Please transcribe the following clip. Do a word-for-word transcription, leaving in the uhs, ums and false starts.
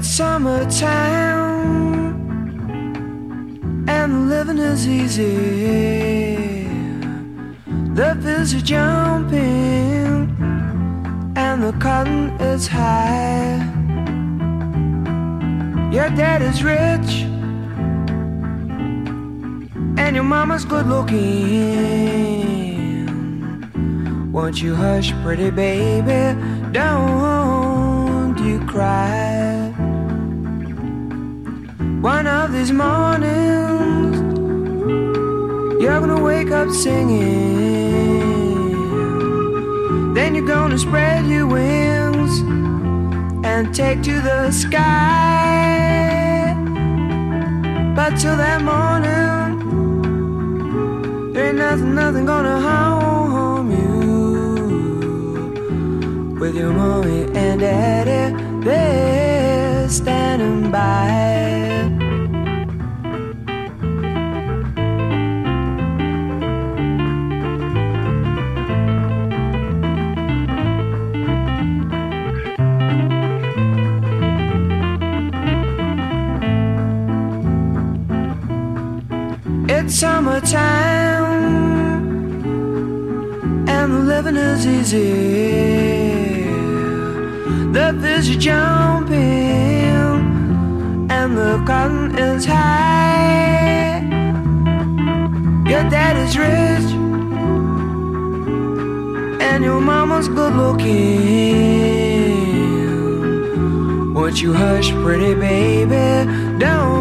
It's summertime and the living is easy. The fields are jumping and the cotton is high. Your dad is rich and your mama's good looking. Won't you hush, pretty baby, don't you cry. One of these mornings you're gonna wake up singing. Then you're gonna spread your wings and take to the sky. But till that morning, there ain't nothing, nothing gonna harm you. With your mommy and daddy, they're standing by. It's summertime and the living is easy. The fish are jumping and the cotton is high. Your dad is rich and your mama's good looking. Won't you hush, pretty baby, don't